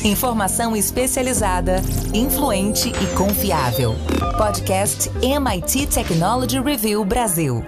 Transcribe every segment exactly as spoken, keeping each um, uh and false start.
Informação especializada, influente e confiável. Podcast M I T Technology Review Brasil.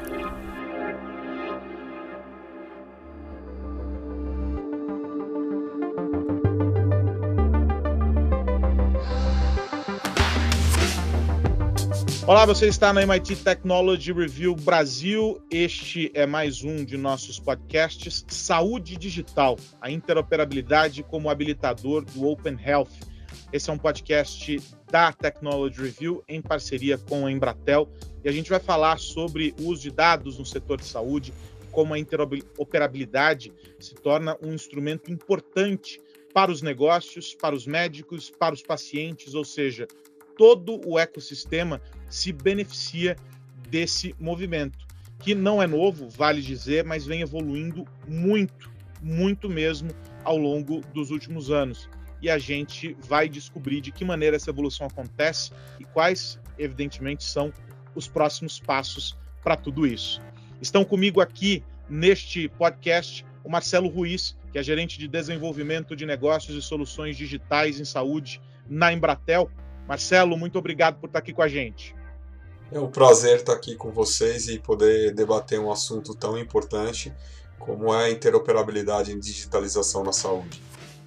Olá, você está na M I T Technology Review Brasil. Este é mais um de nossos podcasts Saúde Digital, a interoperabilidade como habilitador do Open Health. Esse é um podcast da Technology Review em parceria com a Embratel e a gente vai falar sobre o uso de dados no setor de saúde e como a interoperabilidade se torna um instrumento importante para os negócios, para os médicos, para os pacientes, ou seja, todo o ecossistema se beneficia desse movimento, que não é novo, vale dizer, mas vem evoluindo muito, muito mesmo ao longo dos últimos anos. E a gente vai descobrir de que maneira essa evolução acontece e quais, evidentemente, são os próximos passos para tudo isso. Estão comigo aqui neste podcast o Marcelo Ruiz, que é gerente de desenvolvimento de negócios e soluções digitais em saúde na Embratel. Marcelo, muito obrigado por estar aqui com a gente. É um prazer estar aqui com vocês e poder debater um assunto tão importante como é a interoperabilidade e digitalização na saúde.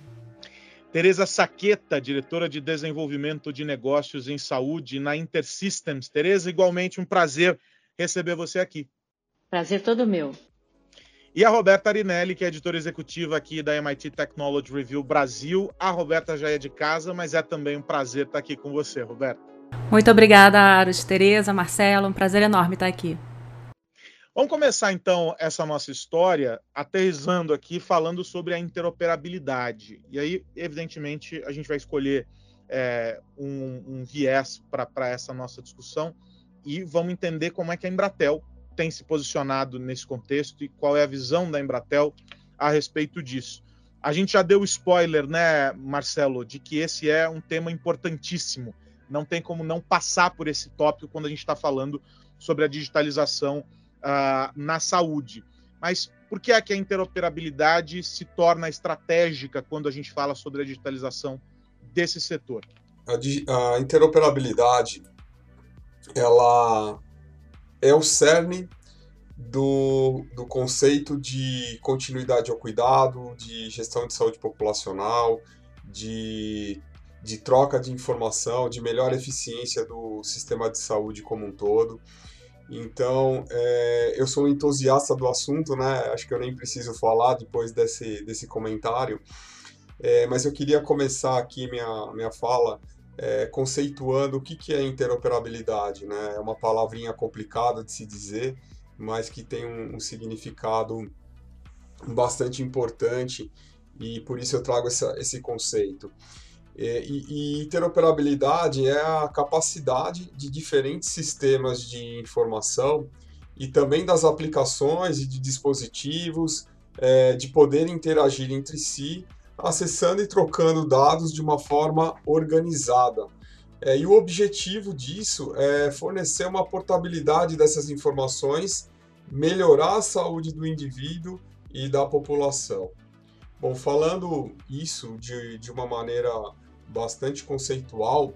Tereza Saqueta, diretora de desenvolvimento de negócios em saúde na InterSystems. Tereza, igualmente um prazer receber você aqui. Prazer todo meu. E a Roberta Arinelli, que é editora executiva aqui da M I T Technology Review Brasil. A Roberta já é de casa, mas é também um prazer estar aqui com você, Roberta. Muito obrigada, Aros, Tereza, Marcelo, um prazer enorme estar aqui. Vamos começar então essa nossa história aterrissando aqui, falando sobre a interoperabilidade. E aí, evidentemente, a gente vai escolher é, um, um viés para essa nossa discussão e vamos entender como é que a Embratel tem se posicionado nesse contexto e qual é a visão da Embratel a respeito disso. A gente já deu spoiler, né, Marcelo, de que esse é um tema importantíssimo. Não tem como não passar por esse tópico quando a gente está falando sobre a digitalização uh, na saúde. Mas por que é que a interoperabilidade se torna estratégica quando a gente fala sobre a digitalização desse setor? A, a interoperabilidade, ela é o cerne do, do conceito de continuidade ao cuidado, de gestão de saúde populacional, de, de troca de informação, de melhor eficiência do sistema de saúde como um todo. Então, é, eu sou um entusiasta do assunto, né? Acho que eu nem preciso falar depois desse, desse comentário, é, mas eu queria começar aqui minha, minha fala É, conceituando o que, que é interoperabilidade, né? É uma palavrinha complicada de se dizer, mas que tem um, um significado bastante importante e por isso eu trago essa, esse conceito. É, e, e interoperabilidade é a capacidade de diferentes sistemas de informação e também das aplicações e de dispositivos é, de poder interagir entre si, acessando e trocando dados de uma forma organizada. É, e o objetivo disso é fornecer uma portabilidade dessas informações, melhorar a saúde do indivíduo e da população. Bom, falando isso de, de uma maneira bastante conceitual,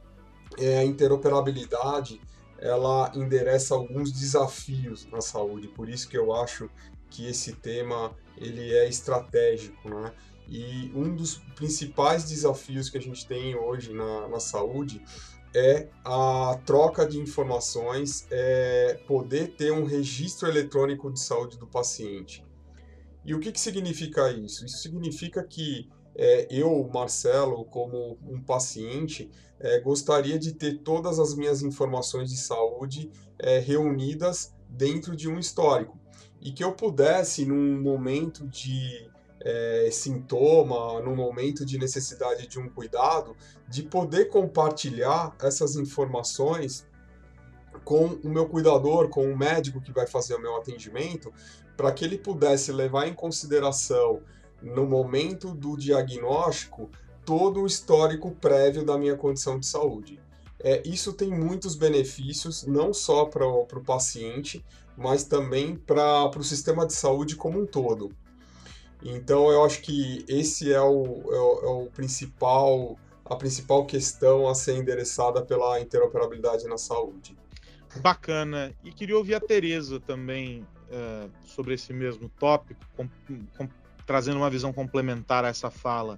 é, a interoperabilidade ela endereça alguns desafios na saúde, por isso que eu acho que esse tema ele é estratégico, né? E um dos principais desafios que a gente tem hoje na, na saúde é a troca de informações, é poder ter um registro eletrônico de saúde do paciente. E o que, que significa isso? Isso significa que é, eu, Marcelo, como um paciente, é, gostaria de ter todas as minhas informações de saúde é, reunidas dentro de um histórico. E que eu pudesse, num momento de É, sintoma, no momento de necessidade de um cuidado, de poder compartilhar essas informações com o meu cuidador, com o médico que vai fazer o meu atendimento, para que ele pudesse levar em consideração, no momento do diagnóstico, todo o histórico prévio da minha condição de saúde. É, isso tem muitos benefícios, não só para o paciente, mas também para o sistema de saúde como um todo. Então, eu acho que esse é o, é o, é o principal, a principal questão a ser endereçada pela interoperabilidade na saúde. Bacana. E queria ouvir a Tereza também uh, sobre esse mesmo tópico, com, com, trazendo uma visão complementar a essa fala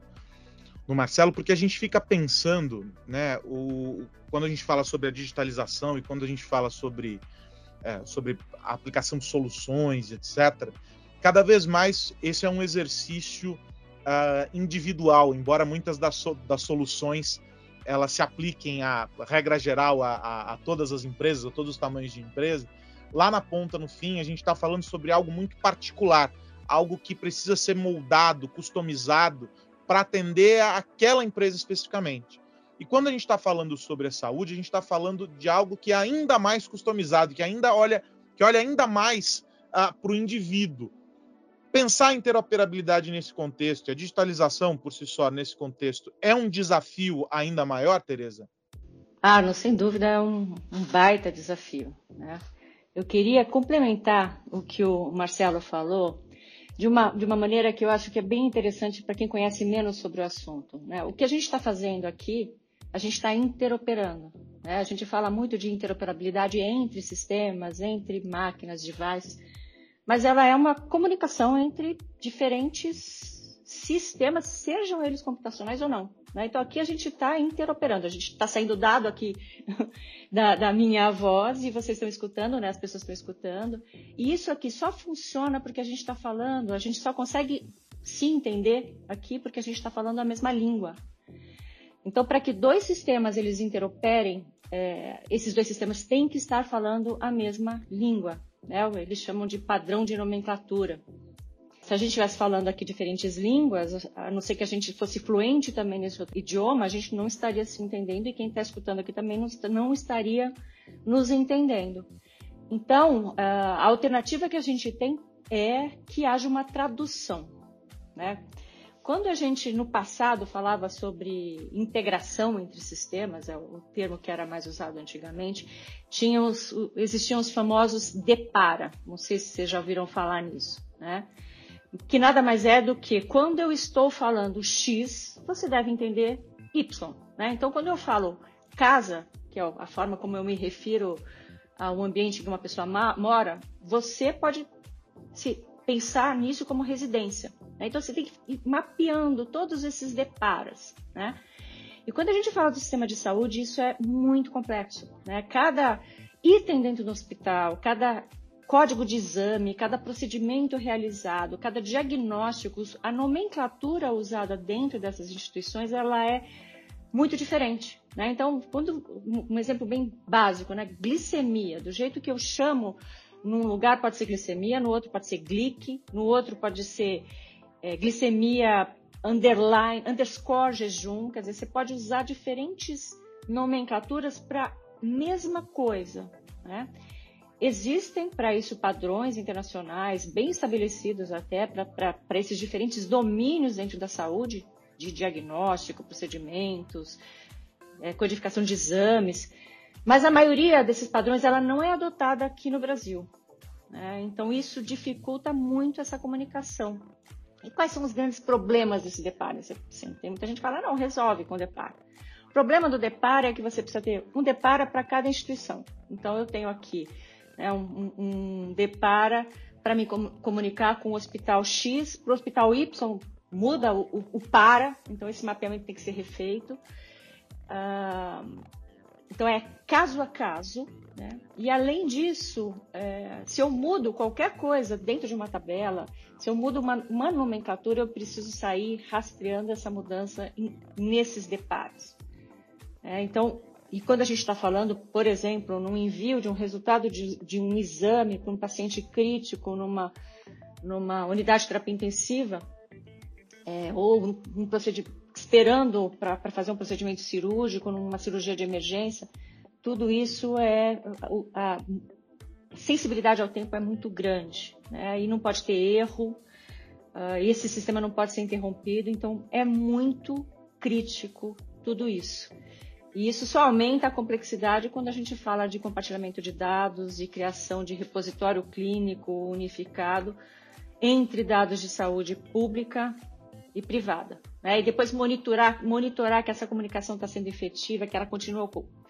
do Marcelo, porque a gente fica pensando, né, o, quando a gente fala sobre a digitalização e quando a gente fala sobre, é, sobre a aplicação de soluções, etcétera, cada vez mais esse é um exercício uh, individual, embora muitas das, so, das soluções elas se apliquem a regra geral a, a, a todas as empresas, a todos os tamanhos de empresa, lá na ponta, no fim, a gente está falando sobre algo muito particular, algo que precisa ser moldado, customizado, para atender aquela empresa especificamente. E quando a gente está falando sobre a saúde, a gente está falando de algo que é ainda mais customizado, que ainda olha, que olha ainda mais uh, para o indivíduo. Pensar a interoperabilidade nesse contexto, a digitalização por si só nesse contexto, é um desafio ainda maior, Tereza? Ah, não, sem dúvida é um, um baita desafio, né? Eu queria complementar o que o Marcelo falou de uma, de uma maneira que eu acho que é bem interessante para quem conhece menos sobre o assunto, né? O que a gente está fazendo aqui, a gente está interoperando, né? A gente fala muito de interoperabilidade entre sistemas, entre máquinas, devices, mas ela é uma comunicação entre diferentes sistemas, sejam eles computacionais ou não, né? Então aqui a gente está interoperando, a gente está saindo dado aqui da, da minha voz e vocês estão escutando, né? As pessoas estão escutando, e isso aqui só funciona porque a gente está falando, a gente só consegue se entender aqui porque a gente está falando a mesma língua. Então, para que dois sistemas eles interoperem, é, esses dois sistemas têm que estar falando a mesma língua, né? Eles chamam de padrão de nomenclatura. Se a gente estivesse falando aqui diferentes línguas, a não ser que a gente fosse fluente também nesse outro idioma, a gente não estaria se entendendo e quem está escutando aqui também não, não estaria nos entendendo. Então, a alternativa que a gente tem é que haja uma tradução, né? Quando a gente, no passado, falava sobre integração entre sistemas, é o termo que era mais usado antigamente, tinha os, existiam os famosos depara, não sei se vocês já ouviram falar nisso, né? Que nada mais é do que, quando eu estou falando X, você deve entender Y, né? Então, quando eu falo casa, que é a forma como eu me refiro ao ambiente que uma pessoa mora, você pode se pensar nisso como residência, né? Então, você tem que ir mapeando todos esses deparas, né? E quando a gente fala do sistema de saúde, isso é muito complexo, né? Cada item dentro do hospital, cada código de exame, cada procedimento realizado, cada diagnóstico, a nomenclatura usada dentro dessas instituições, ela é muito diferente, né? Então, quando, um exemplo bem básico, né? Glicemia, do jeito que eu chamo, num lugar pode ser glicemia, no outro pode ser glic, no outro pode ser é, glicemia underline, underscore jejum, quer dizer, você pode usar diferentes nomenclaturas para a mesma coisa, né? Existem para isso padrões internacionais bem estabelecidos até para esses diferentes domínios dentro da saúde, de diagnóstico, procedimentos, é, codificação de exames, mas a maioria desses padrões ela não é adotada aqui no Brasil, né? Então isso dificulta muito essa comunicação. E quais são os grandes problemas desse deparo? Assim, tem muita gente que fala, não, resolve com o deparo. O problema do deparo é que você precisa ter um deparo para cada instituição. Então eu tenho aqui É um, um depara para me comunicar com o hospital X, para o hospital Y muda o, o, o para, então esse mapeamento tem que ser refeito. Ah, então é caso a caso, né? E além disso, é, se eu mudo qualquer coisa dentro de uma tabela, se eu mudo uma, uma nomenclatura, eu preciso sair rastreando essa mudança em, nesses deparos. É, então, e quando a gente está falando, por exemplo, num envio de um resultado de, de um exame para um paciente crítico numa, numa unidade de terapia intensiva, é, ou um, um procedimento, esperando para fazer um procedimento cirúrgico, numa cirurgia de emergência, tudo isso é... A, a sensibilidade ao tempo é muito grande, né? E não pode ter erro, uh, esse sistema não pode ser interrompido, então é muito crítico tudo isso. E isso só aumenta a complexidade quando a gente fala de compartilhamento de dados e criação de repositório clínico unificado. entre dados de saúde pública e privada, né? E depois monitorar, monitorar que essa comunicação está sendo efetiva, que ela continua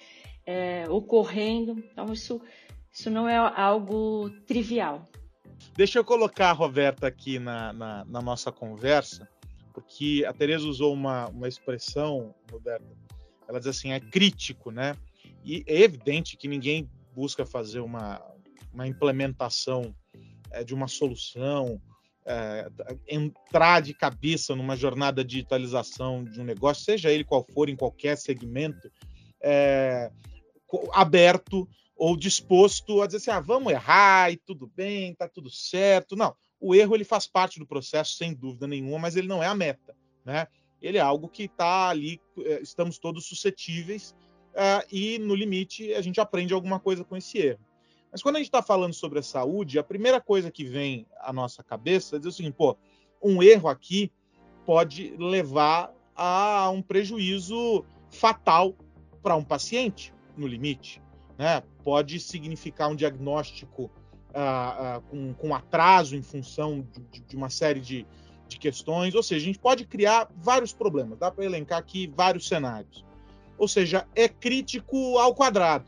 é, ocorrendo. Então, isso, isso não é algo trivial. Deixa eu colocar a Roberta aqui na, na, na nossa conversa, porque a Tereza usou uma, uma expressão, Roberta, ela diz assim, é crítico, né? E é evidente que ninguém busca fazer uma, uma implementação é, de uma solução, é, entrar de cabeça numa jornada de digitalização de um negócio, seja ele qual for, em qualquer segmento, é, aberto ou disposto a dizer assim, ah, vamos errar e tudo bem, tá tudo certo. Não, o erro ele faz parte do processo, sem dúvida nenhuma, mas ele não é a meta, né? Ele é algo que está ali, estamos todos suscetíveis uh, e, no limite, a gente aprende alguma coisa com esse erro. Mas quando a gente está falando sobre a saúde, a primeira coisa que vem à nossa cabeça é dizer o seguinte, pô, um erro aqui pode levar a um prejuízo fatal para um paciente, no limite, né? Pode significar um diagnóstico uh, uh, com, com atraso em função de, de uma série de, de questões, ou seja, a gente pode criar vários problemas, dá para elencar aqui vários cenários. Ou seja, é crítico ao quadrado.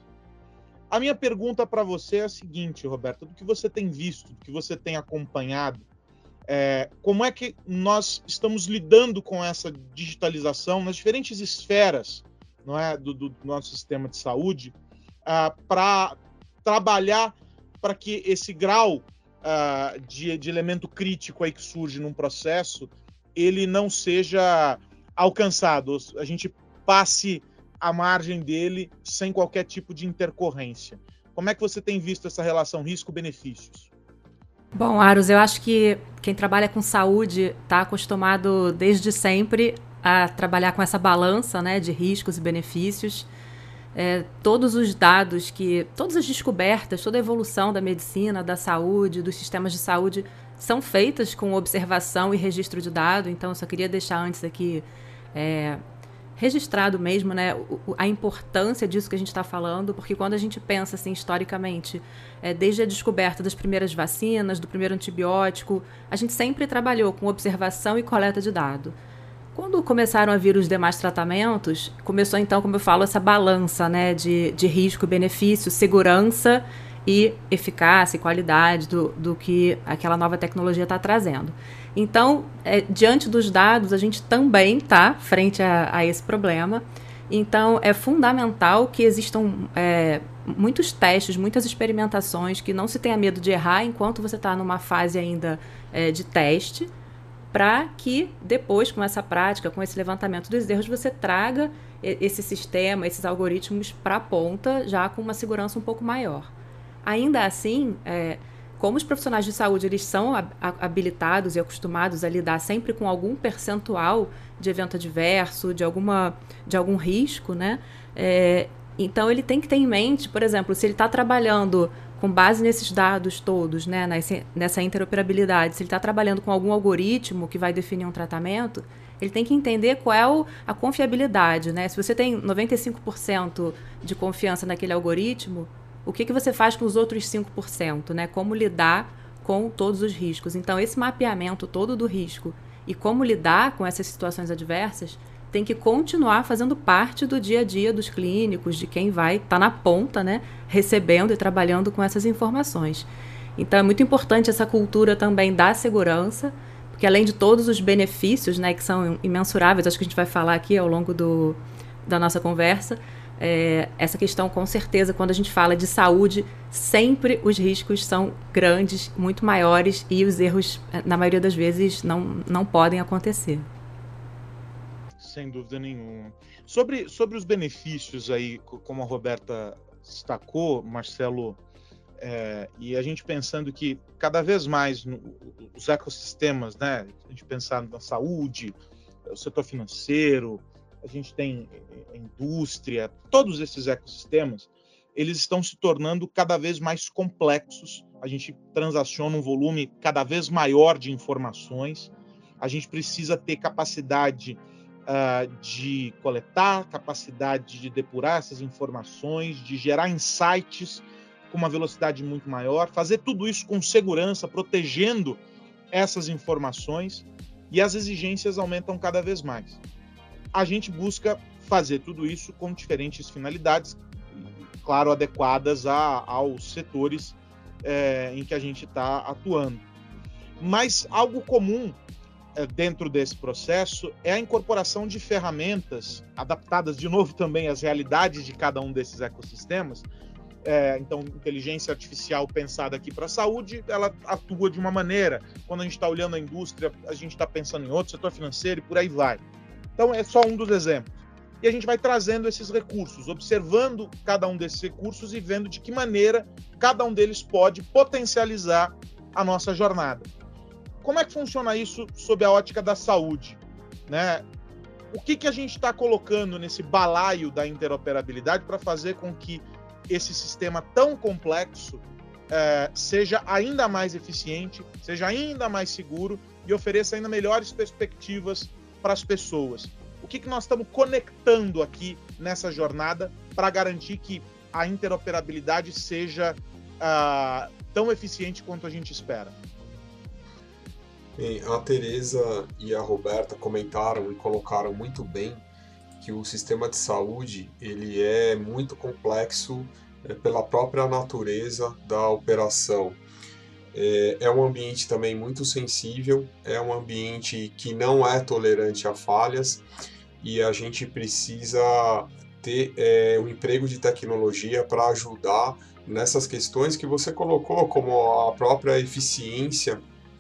A minha pergunta para você é a seguinte, Roberta, do que você tem visto, do que você tem acompanhado, é, como é que nós estamos lidando com essa digitalização nas diferentes esferas, não é, do, do nosso sistema de saúde, uh, para trabalhar para que esse grau uh, de, de elemento crítico aí que surge num processo, ele não seja alcançado, a gente passe a margem dele sem qualquer tipo de intercorrência. Como é que você tem visto essa relação risco-benefícios? Bom, Aros, eu acho que quem trabalha com saúde está acostumado desde sempre a trabalhar com essa balança, né, de riscos e benefícios. É, todos os dados, que, todas as descobertas, toda a evolução da medicina, da saúde, dos sistemas de saúde são feitas com observação e registro de dado. Então, eu só queria deixar antes aqui é, registrado mesmo, né, a importância disso que a gente está falando, porque quando a gente pensa assim, historicamente, é, desde a descoberta das primeiras vacinas, do primeiro antibiótico, a gente sempre trabalhou com observação e coleta de dado. Quando começaram a vir os demais tratamentos, começou então, como eu falo, essa balança, né, de, de risco, benefício, segurança e eficácia e qualidade do, do que aquela nova tecnologia está trazendo. Então, é, diante dos dados, a gente também está frente a, a esse problema. Então, é fundamental que existam é, muitos testes, muitas experimentações, que não se tenha medo de errar enquanto você está numa fase ainda é, de teste, para que depois, com essa prática, com esse levantamento dos erros, você traga esse sistema, esses algoritmos para a ponta, já com uma segurança um pouco maior. Ainda assim, é, como os profissionais de saúde eles são habilitados e acostumados a lidar sempre com algum percentual de evento adverso, de, alguma, de algum risco, né? É, então, ele tem que ter em mente, por exemplo, se ele está trabalhando com base nesses dados todos, né, nessa interoperabilidade, se ele está trabalhando com algum algoritmo que vai definir um tratamento, ele tem que entender qual é o, a confiabilidade, né? Se você tem noventa e cinco por cento de confiança naquele algoritmo, o que, que você faz com os outros cinco por cento, né? Como lidar com todos os riscos. Então, esse mapeamento todo do risco e como lidar com essas situações adversas tem que continuar fazendo parte do dia a dia dos clínicos, de quem vai estar tá na ponta, né, recebendo e trabalhando com essas informações. Então, é muito importante essa cultura também da segurança, porque além de todos os benefícios, né, que são imensuráveis, acho que a gente vai falar aqui ao longo do, da nossa conversa, é, essa questão, com certeza, quando a gente fala de saúde, sempre os riscos são grandes, muito maiores, e os erros, na maioria das vezes, não, não podem acontecer. Sem dúvida nenhuma. Sobre, sobre os benefícios aí, como a Roberta destacou, Marcelo, é, e a gente pensando que cada vez mais no, os ecossistemas, né, a gente pensar na saúde, o setor financeiro, a gente tem a indústria, todos esses ecossistemas, eles estão se tornando cada vez mais complexos, a gente transaciona um volume cada vez maior de informações, a gente precisa ter capacidade Uh, de coletar, capacidade de depurar essas informações, de gerar insights com uma velocidade muito maior, fazer tudo isso com segurança, protegendo essas informações e as exigências aumentam cada vez mais. A gente busca fazer tudo isso com diferentes finalidades, claro, adequadas a, aos setores é, em que a gente está atuando. Mas algo comum é, dentro desse processo é a incorporação de ferramentas adaptadas, de novo, também às realidades de cada um desses ecossistemas. É, então, inteligência artificial pensada aqui para a saúde, ela atua de uma maneira. Quando a gente está olhando a indústria, a gente está pensando em outro, setor financeiro e por aí vai. Então, é só um dos exemplos. E a gente vai trazendo esses recursos, observando cada um desses recursos e vendo de que maneira cada um deles pode potencializar a nossa jornada. Como é que funciona isso sob a ótica da saúde, né? O que, que a gente está colocando nesse balaio da interoperabilidade para fazer com que esse sistema tão complexo é, seja ainda mais eficiente, seja ainda mais seguro e ofereça ainda melhores perspectivas para as pessoas? O que, que nós estamos conectando aqui nessa jornada para garantir que a interoperabilidade seja uh, tão eficiente quanto a gente espera? Bem, a Tereza e a Roberta comentaram e colocaram muito bem que o sistema de saúde ele é muito complexo é, pela própria natureza da operação. É, é um ambiente também muito sensível, é um ambiente que não é tolerante a falhas e a gente precisa ter é, um emprego de tecnologia para ajudar nessas questões que você colocou, como a própria eficiência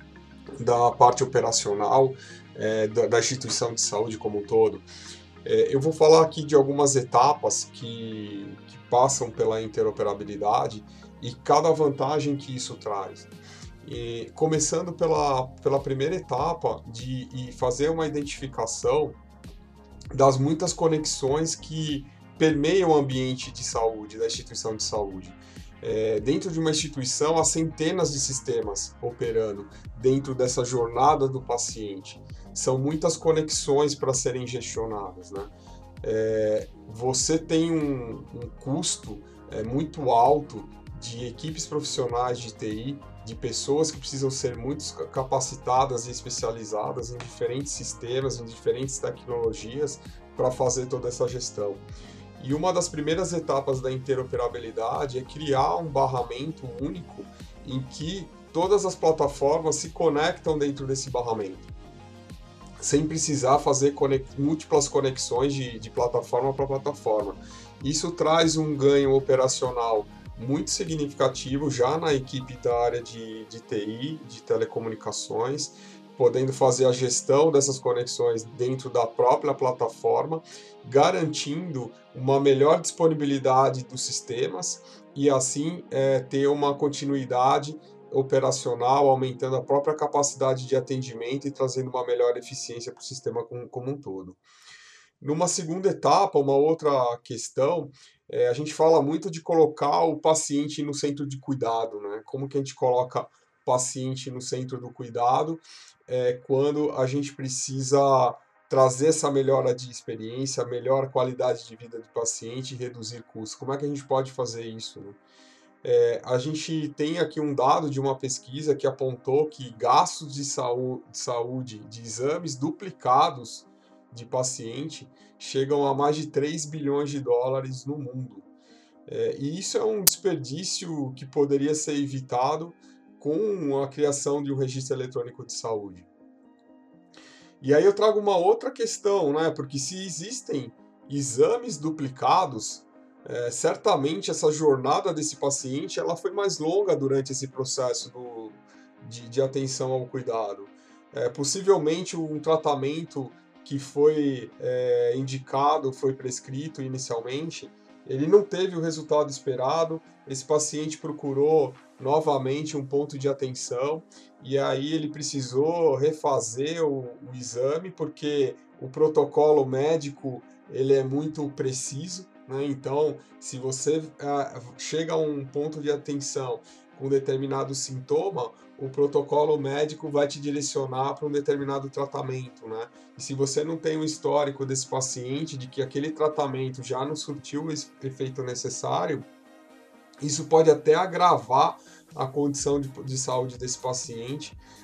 da parte operacional é, da, da instituição de saúde como um todo. É, eu vou falar aqui de algumas etapas que, que passam pela interoperabilidade e cada vantagem que isso traz. E, começando pela, pela primeira etapa de, de fazer uma identificação das muitas conexões que permeiam o ambiente de saúde, da instituição de saúde. É, dentro de uma instituição, há centenas de sistemas operando dentro dessa jornada do paciente. São muitas conexões para serem gestionadas, né? É, você tem um, um custo é, muito alto de equipes profissionais de T I, de pessoas que precisam ser muito capacitadas e especializadas em diferentes sistemas, em diferentes tecnologias para fazer toda essa gestão. E uma das primeiras etapas da interoperabilidade é criar um barramento único em que todas as plataformas se conectam dentro desse barramento, sem precisar fazer conex- múltiplas conexões de, de plataforma para plataforma. Isso traz um ganho operacional muito significativo já na equipe da área de, de T I, de telecomunicações, podendo fazer a gestão dessas conexões dentro da própria plataforma, garantindo uma melhor disponibilidade dos sistemas e assim é, ter uma continuidade operacional, aumentando a própria capacidade de atendimento e trazendo uma melhor eficiência para o sistema como, como um todo. Numa segunda etapa, uma outra questão, é, a gente fala muito de colocar o paciente no centro de cuidado, né? Como que a gente coloca o paciente no centro do cuidado é, quando a gente precisa trazer essa melhora de experiência, melhor qualidade de vida do paciente e reduzir custos. Como é que a gente pode fazer isso, né? É, a gente tem aqui um dado de uma pesquisa que apontou que gastos de saúde, de, saúde, de exames duplicados de paciente chegam a mais de três bilhões de dólares no mundo. É, e isso é um desperdício que poderia ser evitado com a criação de um registro eletrônico de saúde. E aí eu trago uma outra questão, né? Porque se existem exames duplicados, é, certamente essa jornada desse paciente ela foi mais longa durante esse processo do, de, de atenção ao cuidado. É, possivelmente um tratamento que foi é, indicado, foi prescrito inicialmente, ele não teve o resultado esperado, esse paciente procurou novamente um ponto de atenção e aí ele precisou refazer o, o exame porque o protocolo médico ele é muito preciso, né? Então, se você ah, chega a um ponto de atenção com um determinado sintoma, o protocolo médico vai te direcionar para um determinado tratamento, né? E se você não tem um histórico desse paciente de que aquele tratamento já não surtiu o efeito necessário, isso pode até agravar a condição de, de saúde desse paciente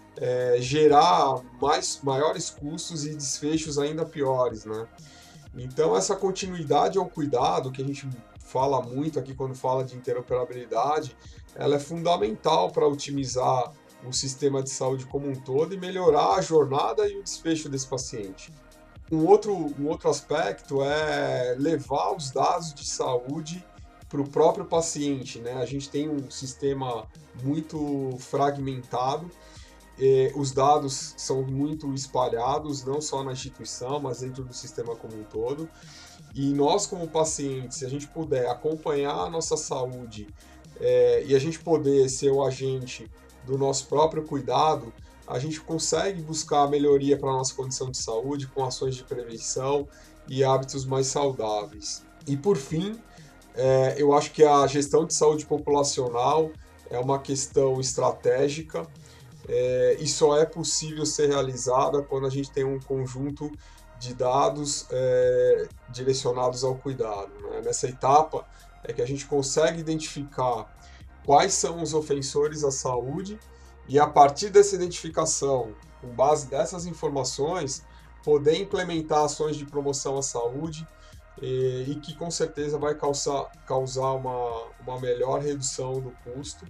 é, gerar mais, maiores custos e desfechos ainda piores, né? Então, essa continuidade ao cuidado, que a gente fala muito aqui quando fala de interoperabilidade, ela é fundamental para otimizar o sistema de saúde como um todo e melhorar a jornada e o desfecho desse paciente. Um outro, um outro aspecto é levar os dados de saúde para o próprio paciente, né? A gente tem um sistema muito fragmentado, eh, os dados são muito espalhados, não só na instituição, mas dentro do sistema como um todo. E nós, como pacientes, se a gente puder acompanhar a nossa saúde eh, e a gente poder ser o agente do nosso próprio cuidado, a gente consegue buscar a melhoria para a nossa condição de saúde com ações de prevenção e hábitos mais saudáveis. E por fim, é, eu acho que a gestão de saúde populacional é uma questão estratégica é, e só é possível ser realizada quando a gente tem um conjunto de dados é, direcionados ao cuidado, né? Nessa etapa é que a gente consegue identificar quais são os ofensores à saúde e, a partir dessa identificação, com base dessas informações, poder implementar ações de promoção à saúde e, e que com certeza vai causar, causar uma, uma melhor redução do custo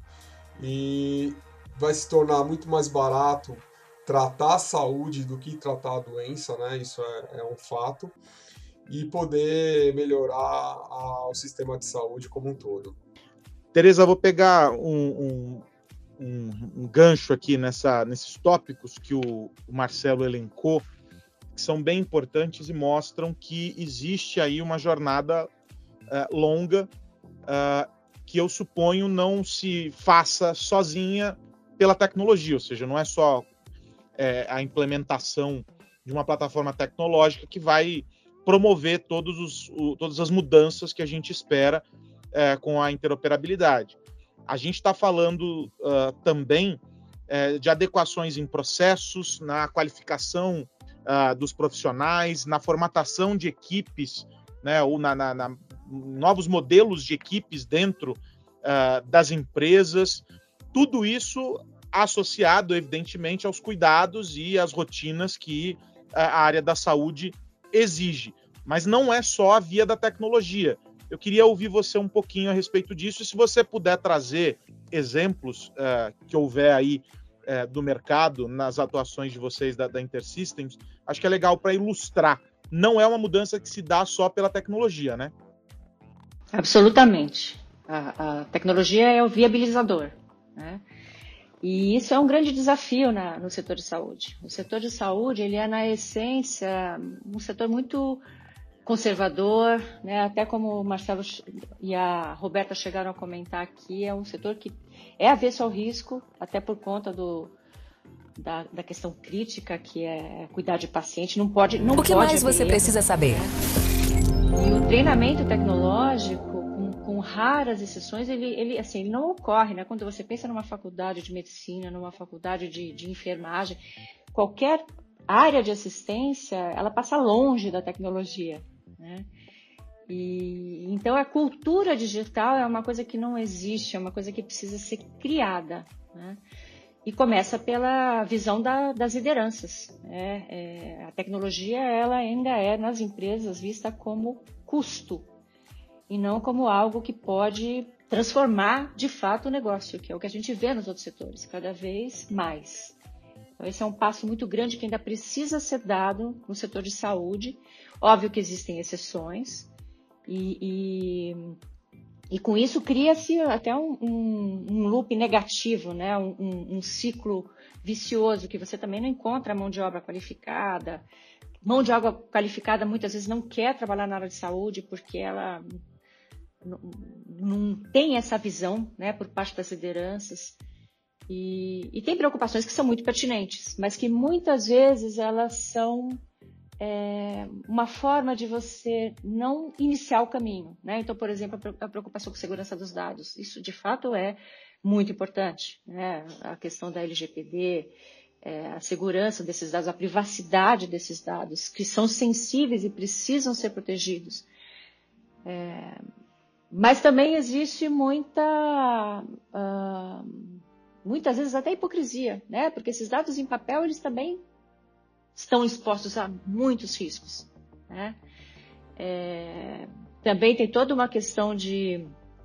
e vai se tornar muito mais barato tratar a saúde do que tratar a doença, né? Isso é, é um fato, e poder melhorar a, o sistema de saúde como um todo. Tereza, vou pegar um, um, um, um gancho aqui nessa, nesses tópicos que o, o Marcelo elencou, que são bem importantes e mostram que existe aí uma jornada uh, longa uh, que eu suponho não se faça sozinha pela tecnologia, ou seja, não é só é, a implementação de uma plataforma tecnológica que vai promover todos os, o, todas as mudanças que a gente espera É, com a interoperabilidade. A gente está falando uh, também é, de adequações em processos, na qualificação uh, dos profissionais, na formatação de equipes, né, ou na, na, na novos modelos de equipes dentro uh, das empresas. Tudo isso associado, evidentemente, aos cuidados e às rotinas que a área da saúde exige. Mas não é só a via da tecnologia. Eu queria ouvir você um pouquinho a respeito disso, e se você puder trazer exemplos uh, que houver aí uh, do mercado, nas atuações de vocês da, da InterSystems, acho que é legal para ilustrar. Não é uma mudança que se dá só pela tecnologia, né? Absolutamente. A, a tecnologia é o viabilizador, né? E isso é um grande desafio na, no setor de saúde. O setor de saúde, ele é, na essência, um setor muito conservador, né? Até como o Marcelo e a Roberta chegaram a comentar aqui, é um setor que é avesso ao risco, até por conta do, da, da questão crítica, que é cuidar de paciente. Não pode, não o que pode mais você erro, precisa saber? E o treinamento tecnológico, com, com raras exceções, ele, ele, assim, ele não ocorre, né? Quando você pensa numa faculdade de medicina, numa faculdade de, de enfermagem, qualquer área de assistência, ela passa longe da tecnologia, né? E, então a cultura digital é uma coisa que não existe, é uma coisa que precisa ser criada, né? E começa pela visão da, das lideranças, né? É, a tecnologia, ela ainda é nas empresas vista como custo e não como algo que pode transformar de fato o negócio, que é o que a gente vê nos outros setores, cada vez mais. Então, esse é um passo muito grande que ainda precisa ser dado no setor de saúde. Óbvio que existem exceções, e, e, e com isso cria-se até um, um, um loop negativo, né? um, um, um ciclo vicioso, que você também não encontra mão de obra qualificada. Mão de obra qualificada muitas vezes não quer trabalhar na área de saúde porque ela não, não tem essa visão, né, por parte das lideranças. E, e tem preocupações que são muito pertinentes, mas que muitas vezes elas são é, uma forma de você não iniciar o caminho, né? Então, por exemplo, a preocupação com segurança dos dados, isso de fato é muito importante, né? A questão da L G P D, é, a segurança desses dados, a privacidade desses dados, que são sensíveis e precisam ser protegidos. É, mas também existe muita... Uh, muitas vezes até hipocrisia, né? Porque esses dados em papel, eles também estão expostos a muitos riscos, né? É, também tem toda uma questão de,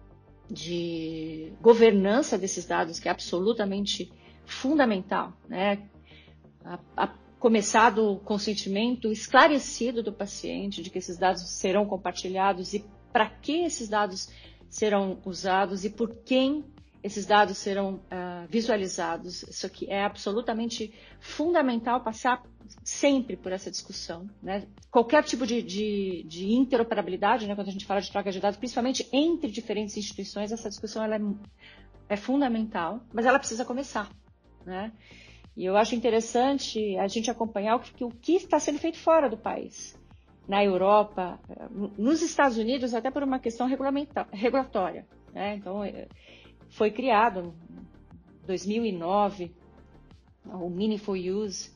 de governança desses dados, que é absolutamente fundamental, né? A, a começar do consentimento esclarecido do paciente, de que esses dados serão compartilhados e para que esses dados serão usados e por quem esses dados serão uh, visualizados. Isso aqui é absolutamente fundamental, passar sempre por essa discussão, né? Qualquer tipo de, de, de interoperabilidade, né? Quando a gente fala de troca de dados, principalmente entre diferentes instituições, essa discussão ela é, é fundamental, mas ela precisa começar, né? E eu acho interessante a gente acompanhar o que, o que está sendo feito fora do país. Na Europa, nos Estados Unidos, até por uma questão regulatória, né? Então, foi criado em dois mil e nove o Meaningful Use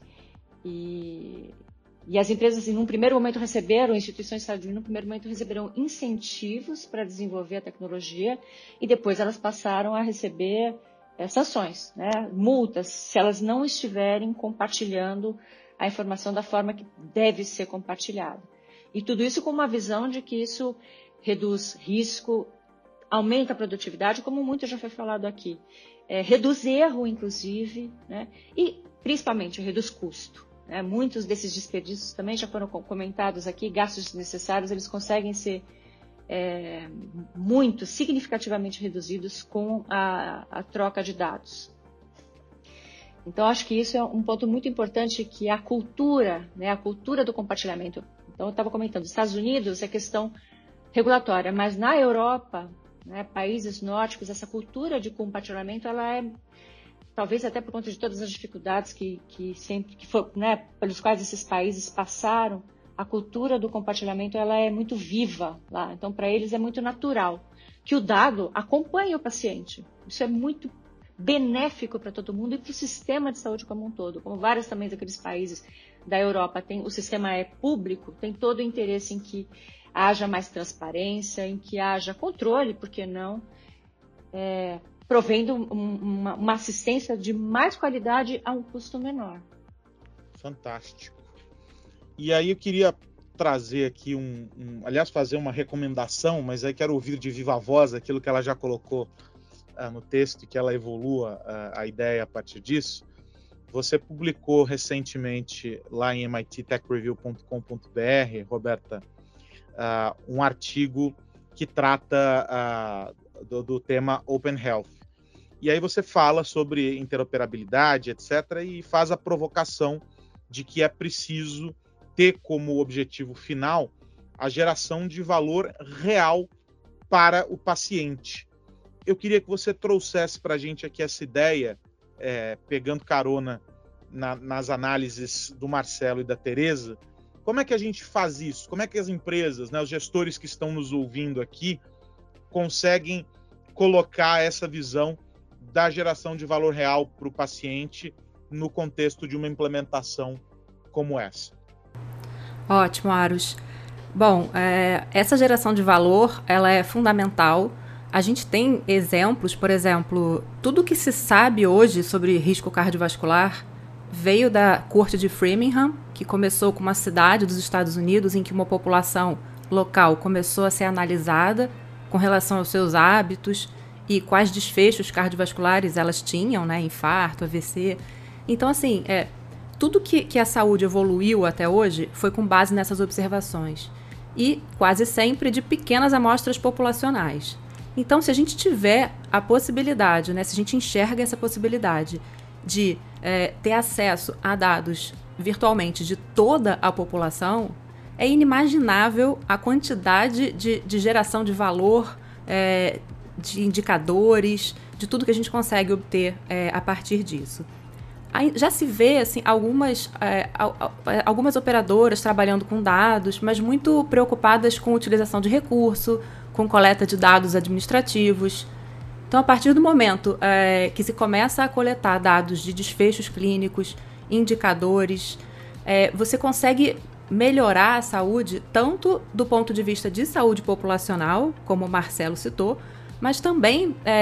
e, e as empresas, em um primeiro momento, receberam, instituições dos Estados Unidos, no primeiro momento, receberam incentivos para desenvolver a tecnologia e depois elas passaram a receber É, sanções, né? Multas, se elas não estiverem compartilhando a informação da forma que deve ser compartilhada. E tudo isso com uma visão de que isso reduz risco, aumenta a produtividade, como muito já foi falado aqui, é, reduz erro, inclusive, né? E principalmente reduz custo, né? Muitos desses desperdícios também já foram comentados aqui, gastos desnecessários, eles conseguem ser É, muito significativamente reduzidos com a, a troca de dados. Então, acho que isso é um ponto muito importante, que a cultura, né, a cultura do compartilhamento. Então, eu estava comentando, nos Estados Unidos é questão regulatória, mas na Europa, né, países nórdicos, essa cultura de compartilhamento, ela é, talvez até por conta de todas as dificuldades que, que sempre, que for, né, pelos quais esses países passaram, a cultura do compartilhamento ela é muito viva lá. Então, para eles é muito natural que o dado acompanhe o paciente. Isso é muito benéfico para todo mundo e para o sistema de saúde como um todo. Como vários também daqueles países da Europa, tem, o sistema é público, tem todo o interesse em que haja mais transparência, em que haja controle, por que não, é, provendo uma, uma assistência de mais qualidade a um custo menor. Fantástico. E aí eu queria trazer aqui um, um, aliás, fazer uma recomendação, mas aí quero ouvir de viva voz aquilo que ela já colocou uh, no texto e que ela evolua uh, a ideia a partir disso. Você publicou recentemente lá em M I T tech review ponto com ponto b r, Roberta, uh, um artigo que trata uh, do, do tema Open Health. E aí você fala sobre interoperabilidade, etcétera, e faz a provocação de que é preciso ter como objetivo final a geração de valor real para o paciente. Eu queria que você trouxesse para a gente aqui essa ideia, é, pegando carona na, nas análises do Marcelo e da Tereza. Como é que a gente faz isso? Como é que as empresas, né, os gestores que estão nos ouvindo aqui, conseguem colocar essa visão da geração de valor real para o paciente no contexto de uma implementação como essa? Ótimo, Aros. Bom, é, essa geração de valor, ela é fundamental. A gente tem exemplos, por exemplo, tudo que se sabe hoje sobre risco cardiovascular veio da corte de Framingham, que começou com uma cidade dos Estados Unidos em que uma população local começou a ser analisada com relação aos seus hábitos e quais desfechos cardiovasculares elas tinham, né, infarto, A V C. Então, assim, é, tudo que, que a saúde evoluiu até hoje foi com base nessas observações e quase sempre de pequenas amostras populacionais. Então, se a gente tiver a possibilidade, né, se a gente enxerga essa possibilidade de é, ter acesso a dados virtualmente de toda a população, é inimaginável a quantidade de, de geração de valor, é, de indicadores, de tudo que a gente consegue obter é, a partir disso. Aí já se vê assim, algumas, é, algumas operadoras trabalhando com dados, mas muito preocupadas com a utilização de recurso, com coleta de dados administrativos. Então, a partir do momento é, que se começa a coletar dados de desfechos clínicos, indicadores, é, você consegue melhorar a saúde, tanto do ponto de vista de saúde populacional, como o Marcelo citou, mas também é,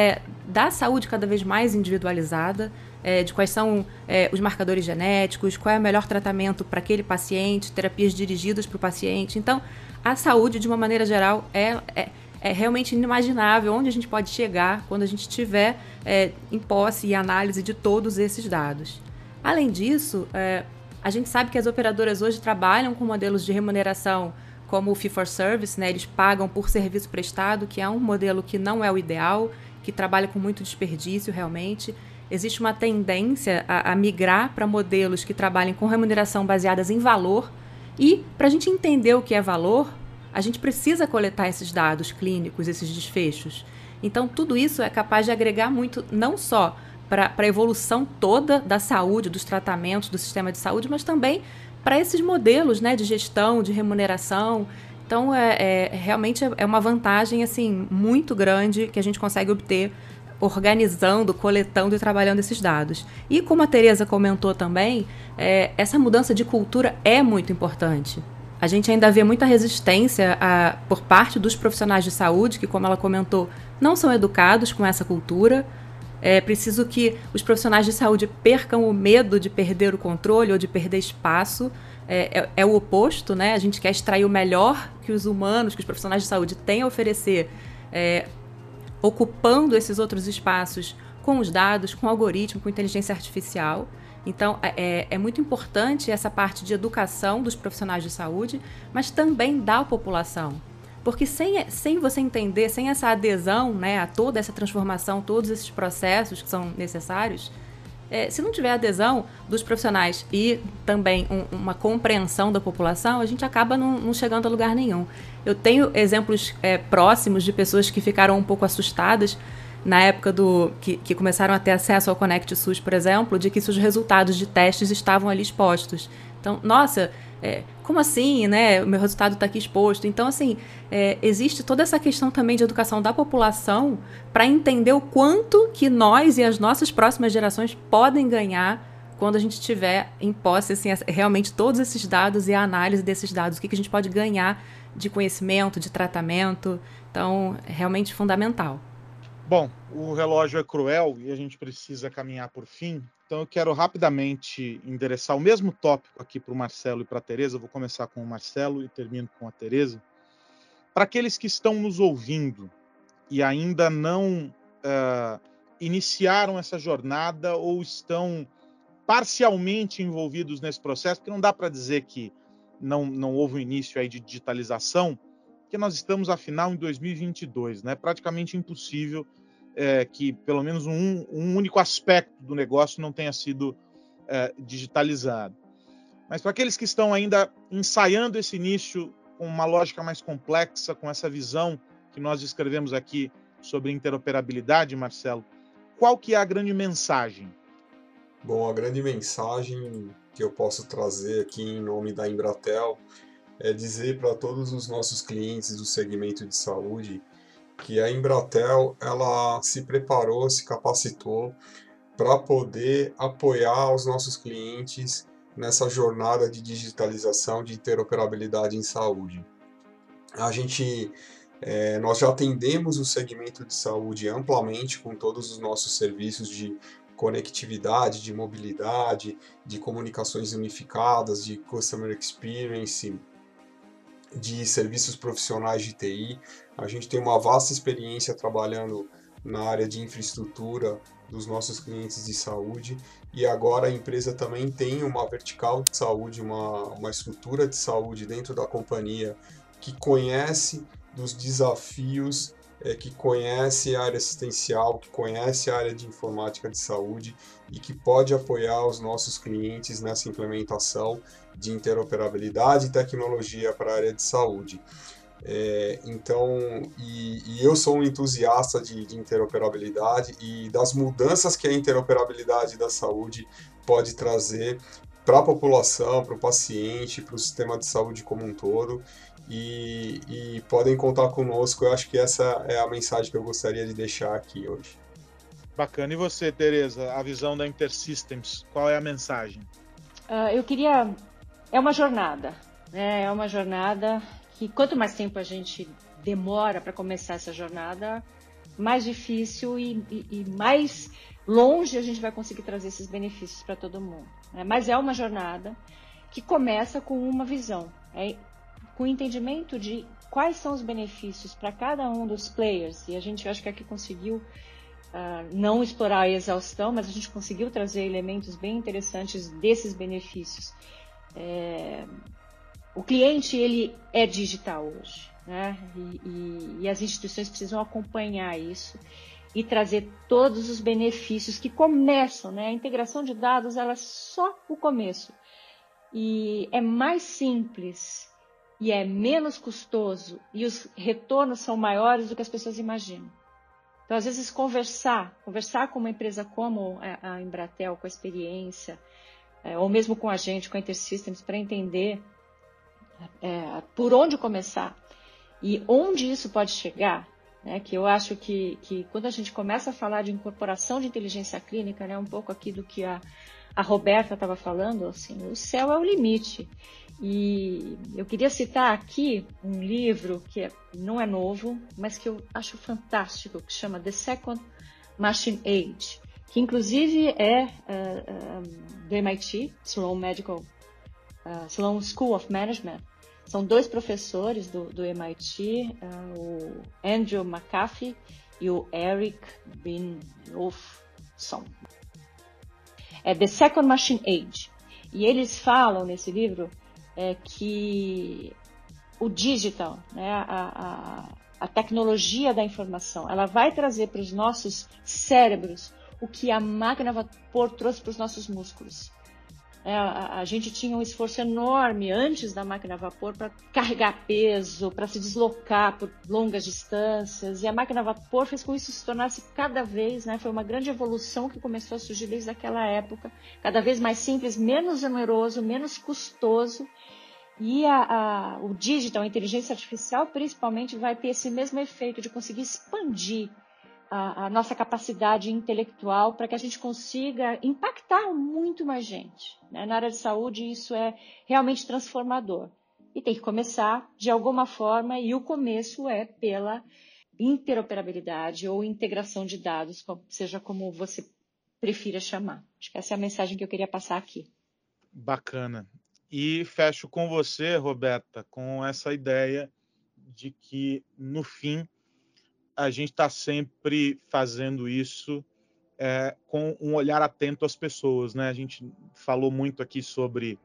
da saúde cada vez mais individualizada, é, de quais são é, os marcadores genéticos, qual é o melhor tratamento para aquele paciente, terapias dirigidas para o paciente. Então, a saúde, de uma maneira geral, é, é, é realmente inimaginável onde a gente pode chegar quando a gente tiver é, em posse e análise de todos esses dados. Além disso, é, a gente sabe que as operadoras hoje trabalham com modelos de remuneração como o Fee for Service, né? Eles pagam por serviço prestado, que é um modelo que não é o ideal, que trabalha com muito desperdício realmente. Existe uma tendência a, a migrar para modelos que trabalhem com remuneração baseadas em valor. E, para a gente entender o que é valor, a gente precisa coletar esses dados clínicos, esses desfechos. Então, tudo isso é capaz de agregar muito, não só para a evolução toda da saúde, dos tratamentos, do sistema de saúde, mas também para esses modelos, né, de gestão, de remuneração. Então, é, é, realmente é uma vantagem assim, muito grande que a gente consegue obter organizando, coletando e trabalhando esses dados. E como a Tereza comentou também, é, essa mudança de cultura é muito importante. A gente ainda vê muita resistência a, por parte dos profissionais de saúde, que, como ela comentou, não são educados com essa cultura. É preciso que os profissionais de saúde percam o medo de perder o controle ou de perder espaço. É, é, é o oposto, né? A gente quer extrair o melhor que os humanos, que os profissionais de saúde têm a oferecer, é, ocupando esses outros espaços com os dados, com algoritmo, com inteligência artificial. Então, é, é muito importante essa parte de educação dos profissionais de saúde, mas também da população. Porque sem, sem você entender, sem essa adesão, né, a toda essa transformação, todos esses processos que são necessários, é, se não tiver adesão dos profissionais e também um, uma compreensão da população, a gente acaba não, não chegando a lugar nenhum. Eu tenho exemplos é, próximos de pessoas que ficaram um pouco assustadas na época do que, que começaram a ter acesso ao Conect SUS, por exemplo, de que seus resultados de testes estavam ali expostos. Então, nossa, é, como assim, né? O meu resultado está aqui exposto. Então, assim, é, existe toda essa questão também de educação da população para entender o quanto que nós e as nossas próximas gerações podem ganhar quando a gente tiver em posse, assim, realmente todos esses dados e a análise desses dados. O que, que a gente pode ganhar de conhecimento, de tratamento. Então, é realmente fundamental. Bom, o relógio é cruel e a gente precisa caminhar por fim. Então eu quero rapidamente endereçar o mesmo tópico aqui para o Marcelo e para a Tereza. Eu vou começar com o Marcelo e termino com a Tereza. Para aqueles que estão nos ouvindo e ainda não uh, iniciaram essa jornada ou estão parcialmente envolvidos nesse processo, porque não dá para dizer que não, não houve um início aí de digitalização, porque nós estamos, afinal, em dois mil e vinte e dois, né? Praticamente impossível é, que pelo menos um, um único aspecto do negócio não tenha sido é, digitalizado. Mas para aqueles que estão ainda ensaiando esse início com uma lógica mais complexa, com essa visão que nós descrevemos aqui sobre interoperabilidade, Marcelo, qual que é a grande mensagem? Bom, a grande mensagem que eu posso trazer aqui em nome da Embratel é dizer para todos os nossos clientes do segmento de saúde que a Embratel ela se preparou, se capacitou para poder apoiar os nossos clientes nessa jornada de digitalização, de interoperabilidade em saúde. A gente, é, nós já atendemos o segmento de saúde amplamente com todos os nossos serviços de conectividade, de mobilidade, de comunicações unificadas, de customer experience, de serviços profissionais de T I. A gente tem uma vasta experiência trabalhando na área de infraestrutura dos nossos clientes de saúde e agora a empresa também tem uma vertical de saúde, uma, uma estrutura de saúde dentro da companhia que conhece dos desafios, é, que conhece a área assistencial, que conhece a área de informática de saúde e que pode apoiar os nossos clientes nessa implementação de interoperabilidade e tecnologia para a área de saúde. É, então, e, e eu sou um entusiasta de, de interoperabilidade e das mudanças que a interoperabilidade da saúde pode trazer para a população, para o paciente, para o sistema de saúde como um todo. E, e podem contar conosco. Eu acho que essa é a mensagem que eu gostaria de deixar aqui hoje. Bacana. E você, Tereza, a visão da InterSystems, qual é a mensagem? Uh, eu queria... É uma jornada, né? É uma jornada que quanto mais tempo a gente demora para começar essa jornada, mais difícil e, e, e mais longe a gente vai conseguir trazer esses benefícios para todo mundo. Né? Mas é uma jornada que começa com uma visão, é, com o entendimento de quais são os benefícios para cada um dos players. E a gente, acho que aqui conseguiu uh, não explorar a exaustão, mas a gente conseguiu trazer elementos bem interessantes desses benefícios. É, o cliente, ele é digital hoje, né? E, e, e as instituições precisam acompanhar isso e trazer todos os benefícios que começam, né? A integração de dados, ela é só o começo. E é mais simples e é menos custoso e os retornos são maiores do que as pessoas imaginam. Então, às vezes, conversar, conversar com uma empresa como a Embratel, com a experiência, é, ou mesmo com a gente, com a InterSystems, para entender é, por onde começar e onde isso pode chegar, né, que eu acho que, que quando a gente começa a falar de incorporação de inteligência clínica, né, um pouco aqui do que a, a Roberta estava falando, assim, o céu é o limite. E eu queria citar aqui um livro que é, não é novo, mas que eu acho fantástico, que chama The Second Machine Age, que inclusive é uh, uh, do M I T, Sloan Medical, uh, Sloan School of Management. São dois professores do, do M I T, uh, o Andrew McAfee e o Eric Brynjolfsson. É The Second Machine Age. E eles falam nesse livro é, que o digital, né, a, a, a tecnologia da informação, ela vai trazer para os nossos cérebros o que a máquina a vapor trouxe para os nossos músculos. É, a, a gente tinha um esforço enorme antes da máquina a vapor para carregar peso, para se deslocar por longas distâncias, e a máquina a vapor fez com que isso se tornasse cada vez, né, foi uma grande evolução que começou a surgir desde aquela época, cada vez mais simples, menos oneroso, menos custoso, e a, a, o digital, a inteligência artificial, principalmente, vai ter esse mesmo efeito de conseguir expandir a, a nossa capacidade intelectual para que a gente consiga impactar muito mais gente. Né? Na área de saúde, isso é realmente transformador. E tem que começar de alguma forma, e o começo é pela interoperabilidade ou integração de dados, seja como você prefira chamar. Acho que essa é a mensagem que eu queria passar aqui. Bacana. E fecho com você, Roberta, com essa ideia de que, no fim, a gente está sempre fazendo isso é, com um olhar atento às pessoas, né? A gente falou muito aqui sobre,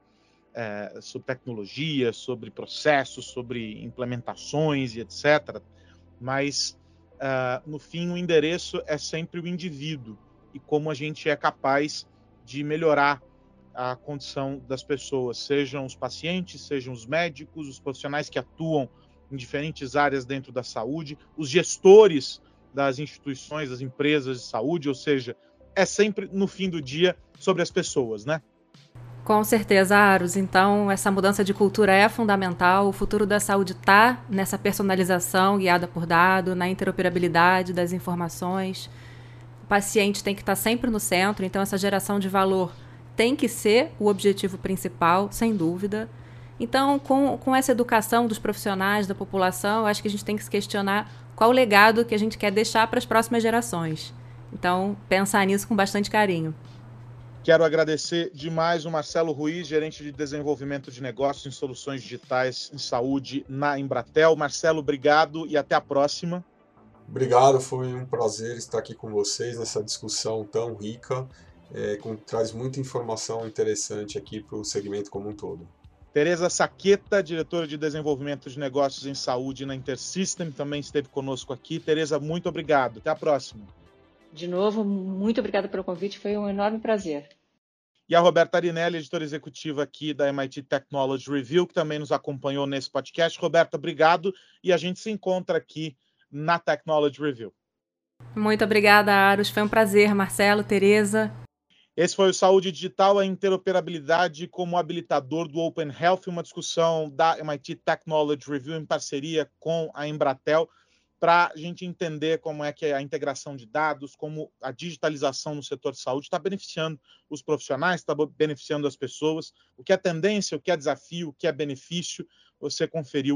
é, sobre tecnologia, sobre processos, sobre implementações e etcétera. Mas, uh, no fim, o endereço é sempre o indivíduo e como a gente é capaz de melhorar a condição das pessoas, sejam os pacientes, sejam os médicos, os profissionais que atuam em diferentes áreas dentro da saúde, os gestores das instituições, das empresas de saúde, ou seja, é sempre, no fim do dia, sobre as pessoas, né? Com certeza, Aros. Então, essa mudança de cultura é fundamental. O futuro da saúde está nessa personalização guiada por dado, na interoperabilidade das informações. O paciente tem que estar sempre no centro, então essa geração de valor tem que ser o objetivo principal, sem dúvida. Então, com, com essa educação dos profissionais, da população, eu acho que a gente tem que se questionar qual o legado que a gente quer deixar para as próximas gerações. Então, pensar nisso com bastante carinho. Quero agradecer demais o Marcelo Ruiz, gerente de desenvolvimento de negócios em soluções digitais em saúde na Embratel. Marcelo, obrigado e até a próxima. Obrigado, foi um prazer estar aqui com vocês nessa discussão tão rica. É, com, traz muita informação interessante aqui para o segmento como um todo. Tereza Saqueta, diretora de desenvolvimento de negócios em saúde na InterSystem, também esteve conosco aqui. Tereza, muito obrigado. Até a próxima. De novo, muito obrigada pelo convite, foi um enorme prazer. E a Roberta Arinelli, editora executiva aqui da M I T Technology Review, que também nos acompanhou nesse podcast. Roberta, obrigado e a gente se encontra aqui na Technology Review. Muito obrigada, Aros. Foi um prazer, Marcelo, Tereza. Esse foi o Saúde Digital, a interoperabilidade como habilitador do Open Health, uma discussão da M I T Technology Review em parceria com a Embratel, para a gente entender como é que a integração de dados, como a digitalização no setor de saúde está beneficiando os profissionais, está beneficiando as pessoas, o que é tendência, o que é desafio, o que é benefício, você conferiu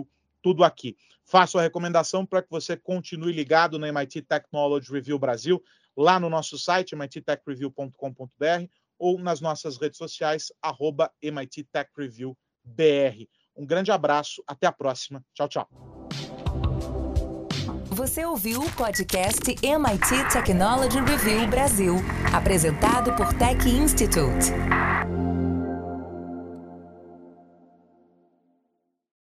tudo aqui. Faço a recomendação para que você continue ligado na M I T Technology Review Brasil, lá no nosso site, m i t tech review ponto com ponto b r, ou nas nossas redes sociais, arroba M I T Tech Review B R. Um grande abraço, até a próxima. Tchau, tchau. Você ouviu o podcast M I T Technology Review Brasil, apresentado por Tech Institute.